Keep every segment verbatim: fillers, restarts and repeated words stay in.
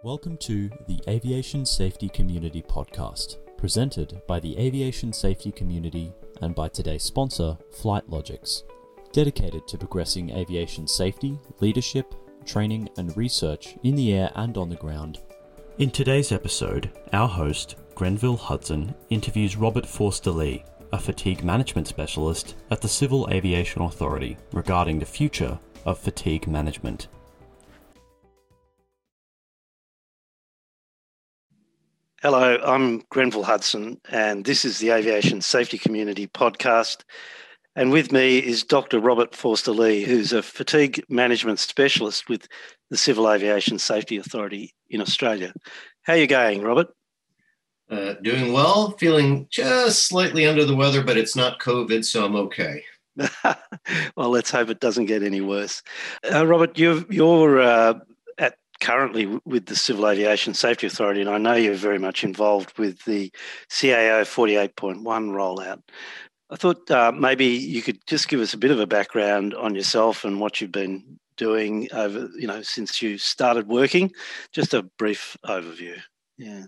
Welcome to the Aviation Safety Community Podcast, presented by the aviation safety community and by today's sponsor, FlightLogix, dedicated to progressing aviation safety, leadership, training and research in the air and on the ground. In today's episode, our host, Grenville Hudson, interviews Robert Forster-Lee, a fatigue management specialist at the Civil Aviation Authority, regarding the future of fatigue management. Hello, I'm Grenville Hudson, and this is the Aviation Safety Community Podcast. And with me is Doctor Robert Forster-Lee, who's a fatigue management specialist with the Civil Aviation Safety Authority in Australia. How are you going, Robert? Uh, doing well, feeling just slightly under the weather, but it's not COVID, so I'm okay. Well, let's hope it doesn't get any worse. Uh, Robert, you're, you're uh, at currently with the Civil Aviation Safety Authority, and I know you're very much involved with the C A O forty-eight point one rollout. I thought uh, maybe you could just give us a bit of a background on yourself and what you've been doing over, you know, since you started working. Just a brief overview. Yeah.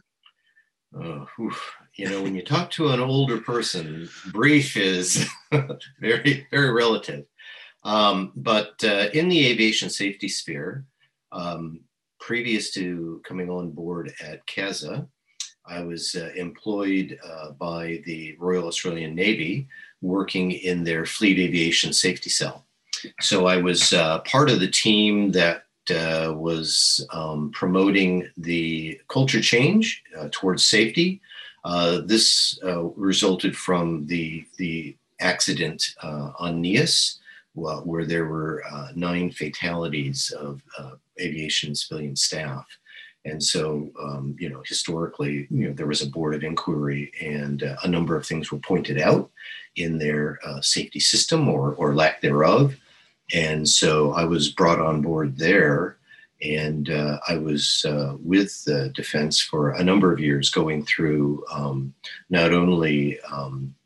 Oh, you know, when you talk to an older person, brief is very, very relative. Um, but uh, in the aviation safety sphere, um, previous to coming on board at C A S A, I was uh, employed uh, by the Royal Australian Navy working in their Fleet Aviation Safety Cell. So I was uh, part of the team that uh, was um, promoting the culture change uh, towards safety. Uh, this uh, resulted from the, the accident uh, on Neas, well, where there were uh, nine fatalities of uh, aviation and civilian staff. And so, um, you know, historically, you know, there was a board of inquiry and uh, a number of things were pointed out in their uh, safety system or, or lack thereof. And so I was brought on board there, and uh, I was uh, with the Defense for a number of years, going through um, not only um,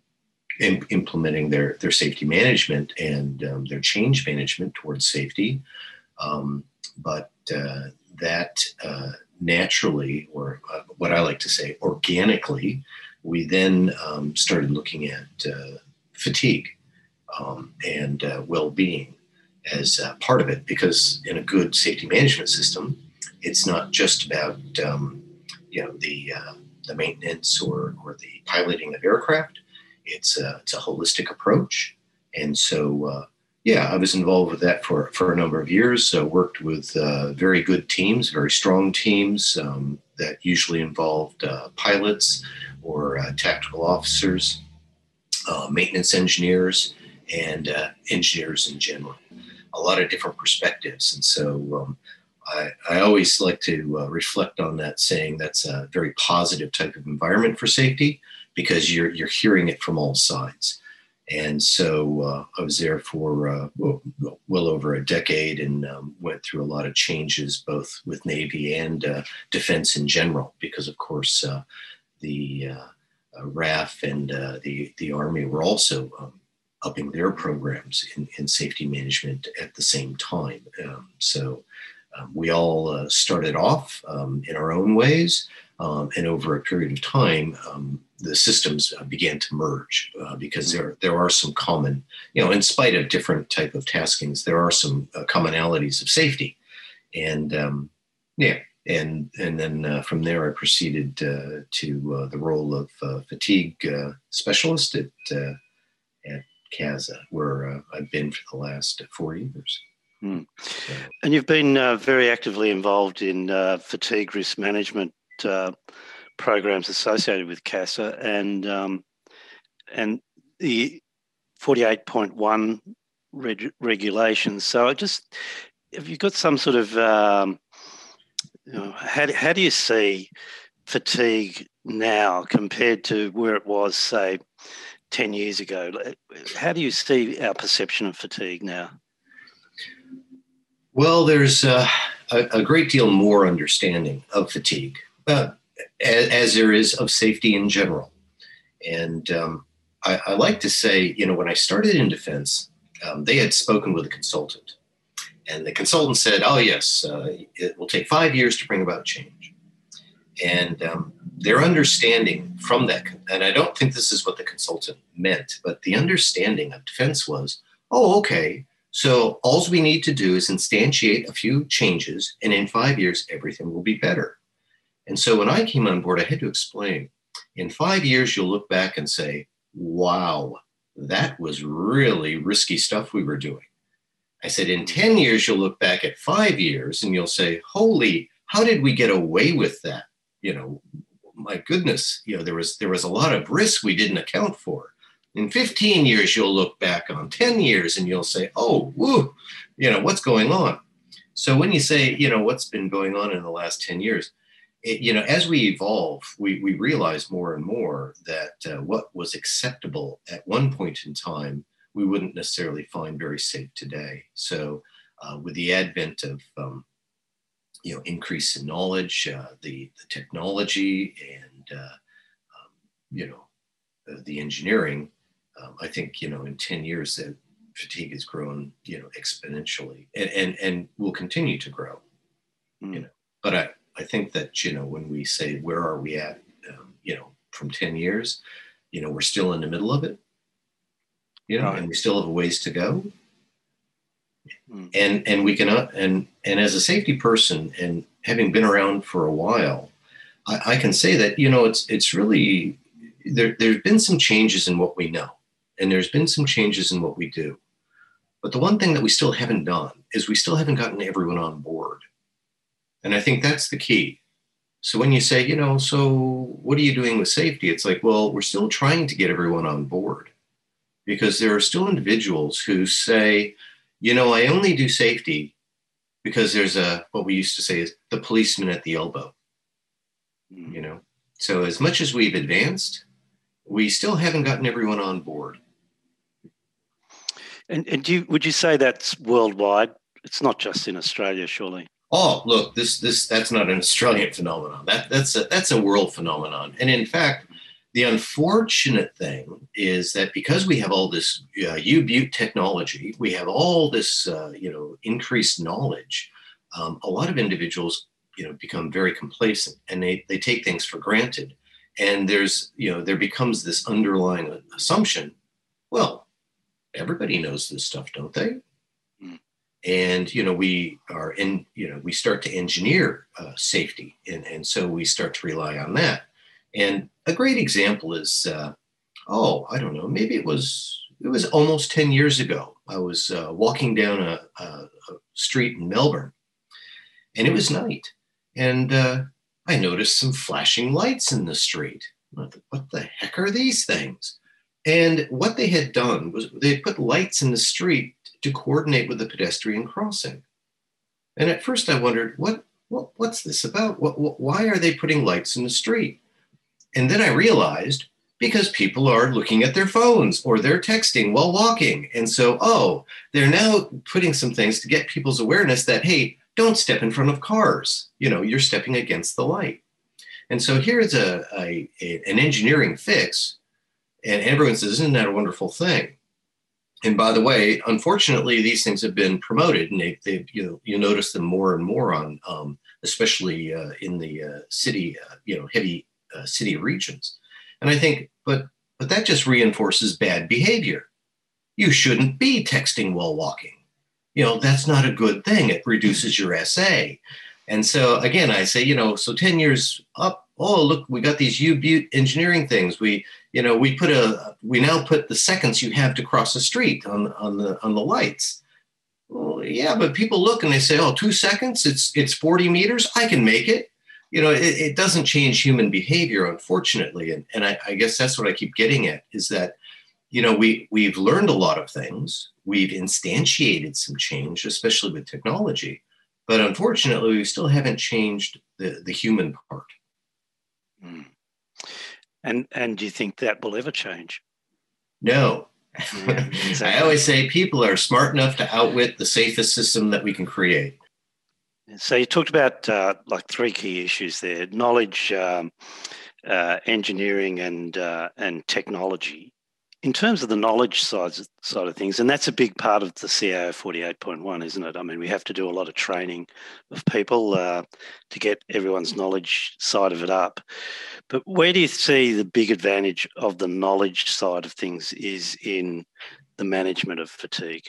in, implementing their, their safety management and um, their change management towards safety, um, but uh, that uh, naturally, or uh, what I like to say, organically, we then um, started looking at uh, fatigue um, and uh, well-being as uh, part of it, because in a good safety management system, it's not just about um, you know the uh, the maintenance or or the piloting of aircraft. It's a, it's a holistic approach, and so. Uh, Yeah, I was involved with that for, for a number of years. So worked with uh, very good teams, very strong teams um, that usually involved uh, pilots or uh, tactical officers, uh, maintenance engineers, and uh, engineers in general. A lot of different perspectives. And so um, I, I always like to uh, reflect on that, saying that's a very positive type of environment for safety, because you're you're hearing it from all sides. And so uh, I was there for uh, well, well over a decade, and um, went through a lot of changes, both with Navy and uh, Defense in general, because, of course, uh, the uh, uh, R A F and uh, the, the Army were also um, upping their programs in, in safety management at the same time. Um, so um, we all uh, started off um, in our own ways. Um, and over a period of time, um, the systems uh, began to merge uh, because there there are some common, you know, in spite of different type of taskings, there are some uh, commonalities of safety, and um, yeah, and and then uh, from there I proceeded uh, to uh, the role of uh, fatigue uh, specialist at uh, at C A S A, where uh, I've been for the last four years. Hmm. So, and you've been uh, very actively involved in uh, fatigue risk management Uh, programs associated with C A S A and um, and the forty-eight point one reg- regulations. So I just, have you got some sort of, um, you know, how, how do you see fatigue now compared to where it was, say, ten years ago? How do you see our perception of fatigue now? Well, there's uh, a, a great deal more understanding of fatigue. Uh, as, as there is of safety in general. And um, I, I like to say, you know, when I started in Defense, um, they had spoken with a consultant. And the consultant said, oh, yes, uh, it will take five years to bring about change. And um, their understanding from that, and I don't think this is what the consultant meant, but the understanding of defense was, oh, okay, so all we need to do is instantiate a few changes, and in five years, everything will be better. And so when I came on board, I had to explain, in five years, you'll look back and say, wow, that was really risky stuff we were doing. I said, in ten years, you'll look back at five years and you'll say, holy, how did we get away with that? You know, my goodness, you know, there was there was a lot of risk we didn't account for. In fifteen years, you'll look back on ten years and you'll say, oh, woo, you know, what's going on? So when you say, you know, what's been going on in the last ten years, it, you know, as we evolve, we, we realize more and more that uh, what was acceptable at one point in time, we wouldn't necessarily find very safe today. So uh, with the advent of, um, you know, increase in knowledge, uh, the, the technology and, uh, um, you know, uh, the engineering, um, I think, you know, in ten years that fatigue has grown, you know, exponentially and, and, and will continue to grow, mm. you know, but I, I think that, you know, when we say, where are we at, um, you know, from ten years, you know, we're still in the middle of it. You know, right. And we still have a ways to go. Mm. And and we can, uh, and and as a safety person and having been around for a while, I, I can say that, you know, it's it's really, there, there's been some changes in what we know. And there's been some changes in what we do. But the one thing that we still haven't done is we still haven't gotten everyone on board. And I think that's the key. So when you say, you know, so what are you doing with safety? It's like, well, we're still trying to get everyone on board. Because there are still individuals who say, you know, I only do safety because there's a, what we used to say is the policeman at the elbow, mm. you know? So as much as we've advanced, we still haven't gotten everyone on board. And, and do you, would you say that's worldwide? It's not just in Australia, surely. Oh, look, this, this, that's not an Australian phenomenon. That, that's a, that's a world phenomenon. And in fact, the unfortunate thing is that because we have all this uh, U-Butte technology, we have all this, uh, you know, increased knowledge, um, a lot of individuals, you know, become very complacent and they, they take things for granted. And there's, you know, there becomes this underlying assumption, well, everybody knows this stuff, don't they? Mm. And, you know, we are in, you know, we start to engineer uh, safety. And, and so we start to rely on that. And a great example is, uh, oh, I don't know, maybe it was it was almost ten years ago. I was uh, walking down a, a, a street in Melbourne, and it was night. And uh, I noticed some flashing lights in the street. I thought, what the heck are these things? And what they had done was they had put lights in the street to coordinate with the pedestrian crossing. And at first I wondered, what, what what's this about? What, what, why are they putting lights in the street? And then I realized because people are looking at their phones or they're texting while walking. And so, oh, they're now putting some things to get people's awareness that, hey, don't step in front of cars. You know, you're stepping against the light. And so here's a, a, a an engineering fix. And everyone says, isn't that a wonderful thing? And by the way, unfortunately, these things have been promoted and they, they've, you know, you notice them more and more on, um, especially uh, in the uh, city, uh, you know, heavy Uh, city regions. And I think, but but that just reinforces bad behavior. You shouldn't be texting while walking. You know, that's not a good thing. It reduces your S A. And so again, I say, you know, so ten years up, oh, look, we got these U-Butte engineering things. We, you know, we put a, we now put the seconds you have to cross the street on, on the, on the lights. Well, yeah, but people look and they say, oh, two seconds, it's, it's forty meters. I can make it. You know, it, it doesn't change human behavior, unfortunately. And, and I, I guess that's what I keep getting at is that, you know, we, we've learned a lot of things. We've instantiated some change, especially with technology. But unfortunately, we still haven't changed the, the human part. Mm. And, and do you think that will ever change? No. Yeah, exactly. I always say people are smart enough to outwit the safest system that we can create. So you talked about uh, like three key issues there: knowledge, um, uh, engineering, and uh, and technology. In terms of the knowledge side, side of things, and that's a big part of the C A O forty-eight point one, isn't it? I mean, we have to do a lot of training of people uh, to get everyone's knowledge side of it up. But where do you see the big advantage of the knowledge side of things is in the management of fatigue?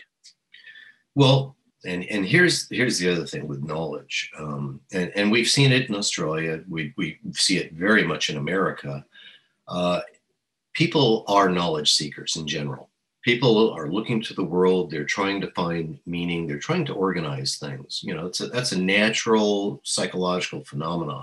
Well, and and here's here's the other thing with knowledge, um, and and we've seen it in Australia. We we see it very much in America. Uh, People are knowledge seekers in general. People are looking to the world. They're trying to find meaning. They're trying to organize things. You know, it's a, that's a natural psychological phenomenon.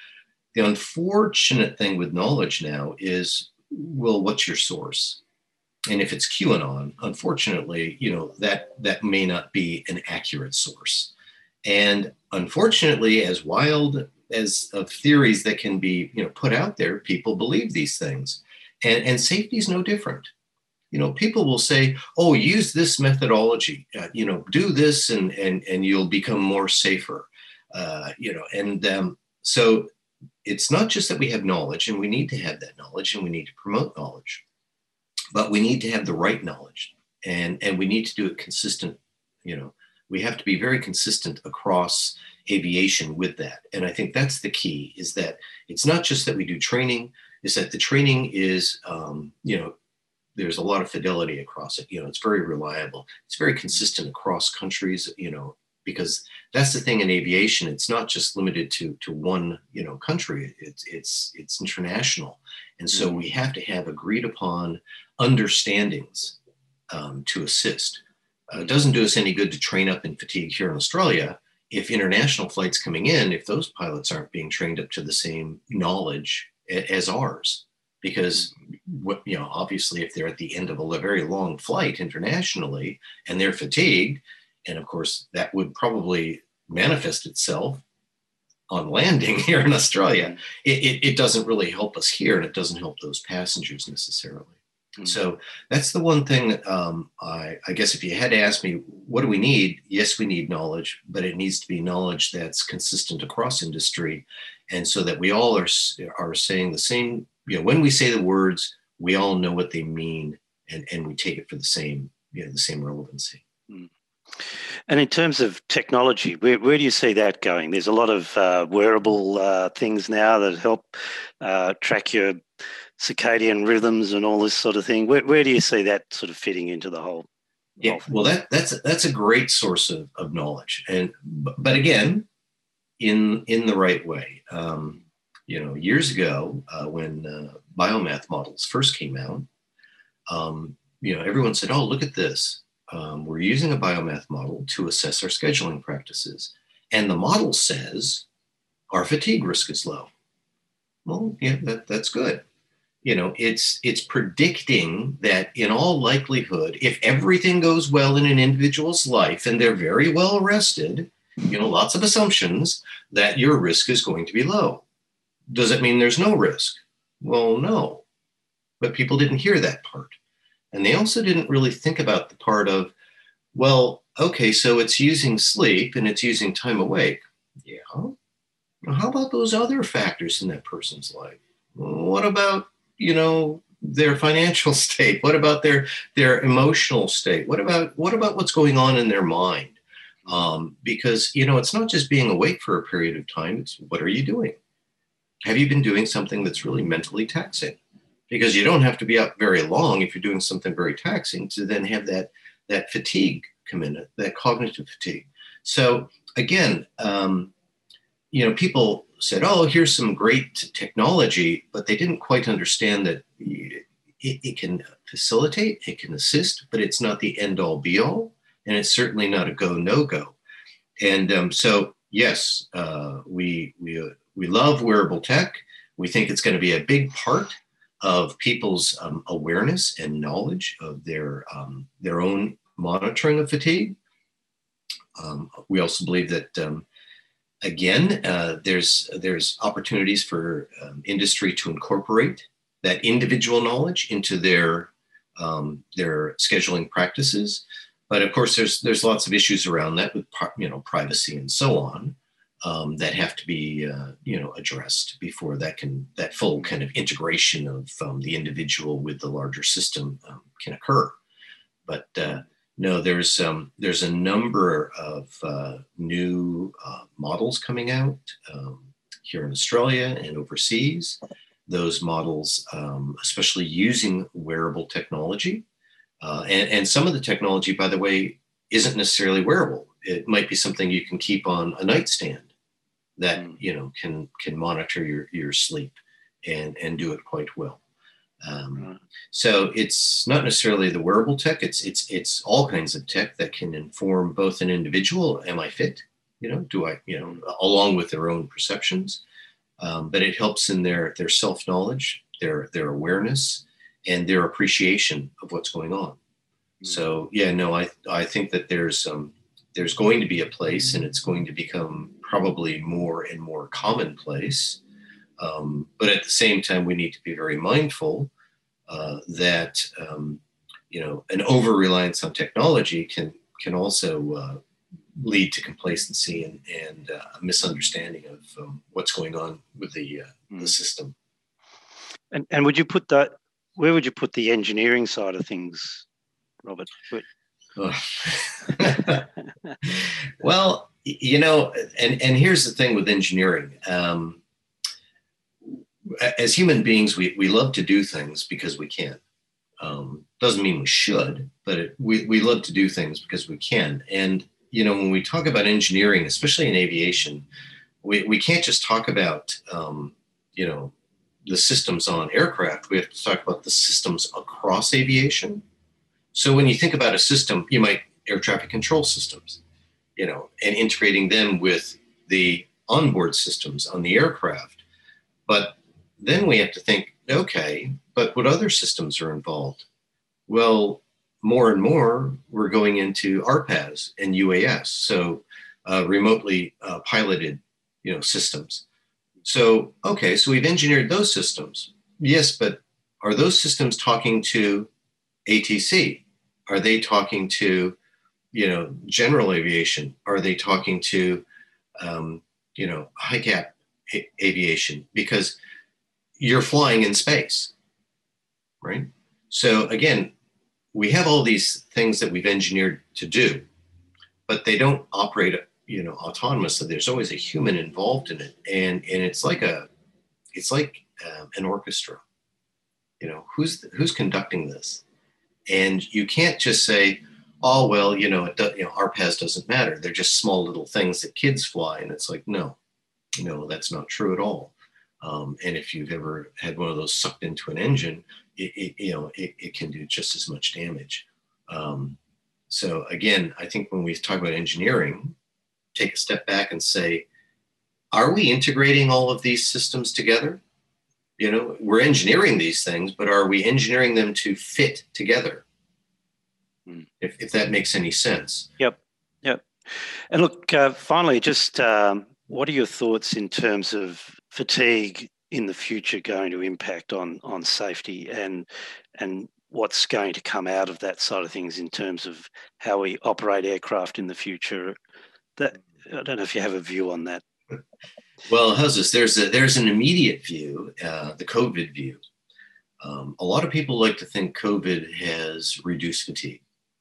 The unfortunate thing with knowledge now is, well, what's your source? And if it's QAnon, unfortunately, you know, that that may not be an accurate source. And unfortunately, as wild as of theories that can be, you know, put out there, people believe these things. And, and safety is no different. You know, people will say, oh, use this methodology, uh, you know, do this and, and, and you'll become more safer, uh, you know, and um, so it's not just that we have knowledge, and we need to have that knowledge and we need to promote knowledge, but we need to have the right knowledge, and, and we need to do it consistent. You know, we have to be very consistent across aviation with that. And I think that's the key, is that it's not just that we do training, is that the training is, um, you know, there's a lot of fidelity across it. You know, it's very reliable. It's very consistent across countries, you know, because that's the thing in aviation. It's not just limited to, to one, you know, country. It's, it's, it's international. And so we have to have agreed upon understandings um, to assist. Uh, it doesn't do us any good to train up in fatigue here in Australia if international flights coming in, if those pilots aren't being trained up to the same knowledge as ours, because what, you know, obviously if they're at the end of a very long flight internationally and they're fatigued, and of course that would probably manifest itself on landing here in Australia, it, it, it doesn't really help us here, and it doesn't help those passengers necessarily. Mm-hmm. So that's the one thing that um, I, I guess if you had to ask me, what do we need? Yes, we need knowledge, but it needs to be knowledge that's consistent across industry. And so that we all are, are saying the same, you know, when we say the words, we all know what they mean, and, and we take it for the same, you know, the same relevancy. Mm. And in terms of technology, where, where do you see that going? There's a lot of uh, wearable uh, things now that help uh, track your circadian rhythms and all this sort of thing. Where, where do you see that sort of fitting into the whole? Yeah, whole well, that that's that's a great source of, of knowledge, and but again, in in the right way. Um, you know, years ago uh, when uh, biomath models first came out, um, you know, everyone said, "Oh, look at this. Um, we're using a biomath model to assess our scheduling practices, and the model says our fatigue risk is low." Well, yeah, that, that's good. You know, it's it's predicting that in all likelihood, if everything goes well in an individual's life and they're very well rested, you know, lots of assumptions, that your risk is going to be low. Does it mean there's no risk? Well, no. But people didn't hear that part. And they also didn't really think about the part of, well, okay, so it's using sleep and it's using time awake. Yeah. Well, how about those other factors in that person's life? What about, you know, their financial state? What about their their emotional state? What about what about what's going on in their mind? Um, because, you know, it's not just being awake for a period of time. It's what are you doing? Have you been doing something that's really mentally taxing? Because you don't have to be up very long if you're doing something very taxing to then have that that fatigue come in, that cognitive fatigue. So again, um, you know, people said, oh, here's some great technology, but they didn't quite understand that it, it can facilitate, it can assist, but it's not the end all be all. And it's certainly not a go, no go. And um, so, yes, uh, we, we, uh, we love wearable tech. We think it's going to be a big part of people's um, awareness and knowledge of their, um, their own monitoring of fatigue. Um, we also believe that, um, Again, uh, there's there's opportunities for um, industry to incorporate that individual knowledge into their um, their scheduling practices, but of course there's there's lots of issues around that with you know privacy and so on. um, that have to be, uh, you know, addressed before that can, that full kind of integration of um, the individual with the larger system um, can occur. But uh, no, there's um, there's a number of uh, new uh, models coming out um, here in Australia and overseas. Those models, um, especially using wearable technology, uh, and, and some of the technology, by the way, isn't necessarily wearable. It might be something you can keep on a nightstand that mm. you know can can monitor your your sleep and and do it quite well. Um, mm. So it's not necessarily the wearable tech. It's it's it's all kinds of tech that can inform both an individual. Am I fit? You know, do I? You know, along with their own perceptions. Um, but it helps in their their self knowledge, their their awareness, and their appreciation of what's going on. Mm. So yeah, no, I I think that there's um there's going to be a place, and it's going to become probably more and more commonplace. Um, but at the same time, we need to be very mindful uh, that um, you know an over reliance on technology can can also uh, lead to complacency and, and uh, a misunderstanding of um, what's going on with the uh, mm. the system. And and would you put that? Where would you put the engineering side of things, Robert? Well, you know, and and here's the thing with engineering. Um, as human beings, we we love to do things because we can. Um, doesn't mean we should, but it, we we love to do things because we can. And you know, when we talk about engineering, especially in aviation, we, we can't just talk about, um, you know, the systems on aircraft. We have to talk about the systems across aviation. So when you think about a system, you might air traffic control systems, you know, and integrating them with the onboard systems on the aircraft. But then we have to think, okay, but what other systems are involved? Well, more and more, we're going into R P A S and U A S, so uh, remotely uh, piloted, you know, systems. So, okay, so we've engineered those systems. Yes, but are those systems talking to A T C? Are they talking to, you know, general aviation? Are they talking to, um, you know, high cap a- aviation? Because you're flying in space, right? So again, we have all these things that we've engineered to do, but they don't operate, you know, autonomously. There's always a human involved in it, and and it's like a, it's like um, an orchestra. You know, who's who's conducting this, and you can't just say, oh well, you know, it does, you know, R P A S doesn't matter. They're just small little things that kids fly, and it's like no, no, that's not true at all. Um, and if you've ever had one of those sucked into an engine, it, it you know, it, it can do just as much damage. Um, so again, I think when we talk about engineering, take a step back and say, are we integrating all of these systems together? You know, we're engineering these things, but are we engineering them to fit together? Mm. If, if that makes any sense. Yep. Yep. And look, uh, finally, just um, what are your thoughts in terms of fatigue in the future going to impact on on safety, and and what's going to come out of that side of things in terms of how we operate aircraft in the future? That I don't know if you have a view on that. Well, how's this? There's a, there's an immediate view, uh, the COVID view. Um, a lot of people like to think COVID has reduced fatigue,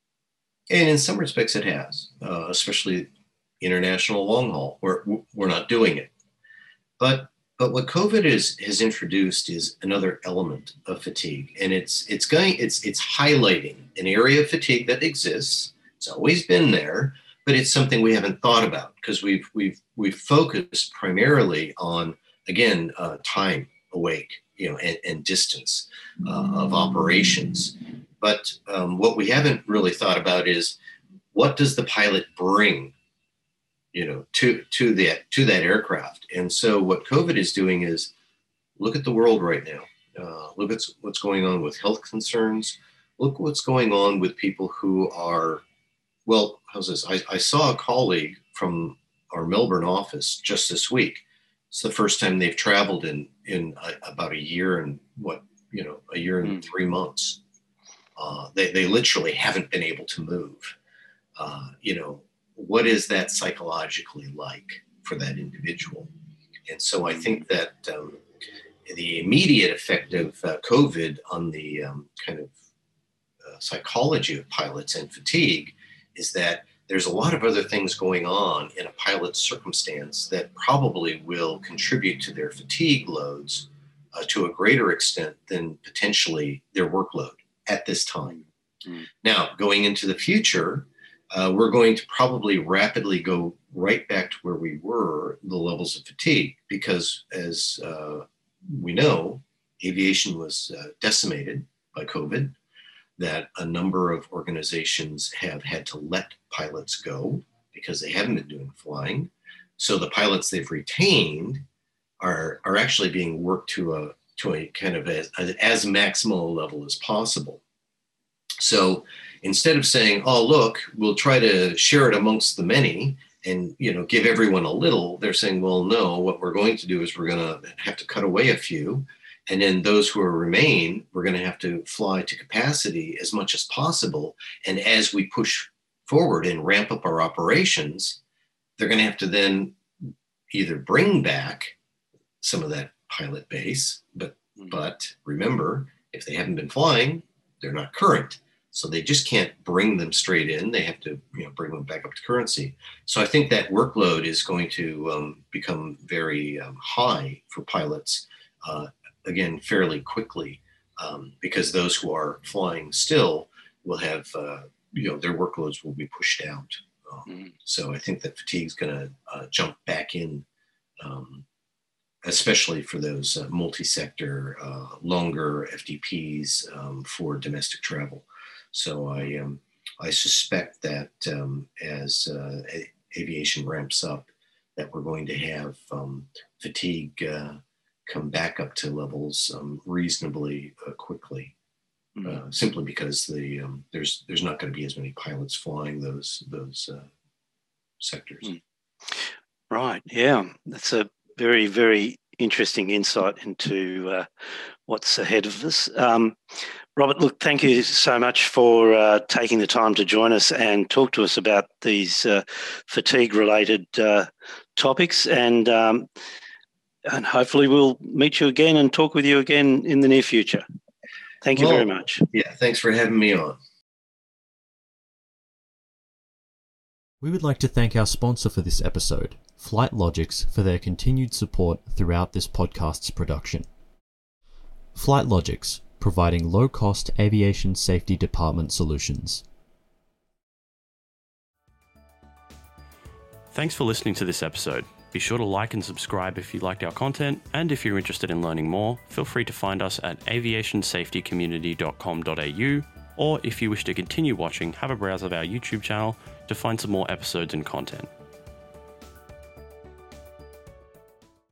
and in some respects it has, uh, especially international long haul, where we're not doing it. But But what COVID is, has introduced is another element of fatigue, and it's it's going it's it's highlighting an area of fatigue that exists. It's always been there, but it's something we haven't thought about because we've we've we've focused primarily on again uh, time awake, you know, and, and distance uh, of operations. But um, what we haven't really thought about is what does the pilot bring, you know, to, to that, to that aircraft. And so what COVID is doing is look at the world right now. Uh, look at what's going on with health concerns. Look what's going on with people who are, well, how's this? I, I saw a colleague from our Melbourne office just this week. It's the first time they've traveled in, in a, about a year and what, you know, a year and mm. three months. Uh, they, they literally haven't been able to move. Uh, you know, what is that psychologically like? for that individual. And so I think that um, the immediate effect of uh, COVID on the um, kind of uh, psychology of pilots and fatigue is that there's a lot of other things going on in a pilot's circumstance that probably will contribute to their fatigue loads uh, to a greater extent than potentially their workload at this time. Mm. Now, going into the future, uh, we're going to probably rapidly go right back to where we were, the levels of fatigue, because as uh, we know, aviation was uh, decimated by COVID, that a number of organizations have had to let pilots go because they haven't been doing flying. So the pilots they've retained are, are actually being worked to a, to a kind of as, as maximal level as possible. So instead of saying, oh, look, we'll try to share it amongst the many and, you know, give everyone a little, they're saying, well, no, what we're going to do is we're going to have to cut away a few. And then those who remain, we're going to have to fly to capacity as much as possible. And as we push forward and ramp up our operations, they're going to have to then either bring back some of that pilot base, but but remember, if they haven't been flying, they're not current. So they just can't bring them straight in. They have to, you know, bring them back up to currency. So I think that workload is going to um, become very um, high for pilots, uh, again, fairly quickly, um, because those who are flying still will have, uh, you know, their workloads will be pushed out. Um, mm-hmm. So I think that fatigue is going to uh, jump back in, um, especially for those uh, multi-sector, uh, longer F D Ps um, for domestic travel. So I um, I suspect that um, as uh, a- aviation ramps up, that we're going to have um, fatigue uh, come back up to levels um, reasonably uh, quickly, mm-hmm. uh, simply because the um, there's there's not going to be as many pilots flying those those uh, sectors. Mm. Right. Yeah, that's a very very interesting insight into uh, what's ahead of us. Um, Robert, look, thank you so much for uh, taking the time to join us and talk to us about these uh, fatigue-related uh, topics, and um, and hopefully we'll meet you again and talk with you again in the near future. Thank you well, very much. Yeah, thanks for having me on. We would like to thank our sponsor for this episode, FlightLogix, for their continued support throughout this podcast's production. FlightLogix, providing low-cost aviation safety department solutions. Thanks for listening to this episode. Be sure to like and subscribe if you liked our content, and if you're interested in learning more, feel free to find us at aviation safety community dot com dot a u, or if you wish to continue watching, have a browse of our YouTube channel to find some more episodes and content.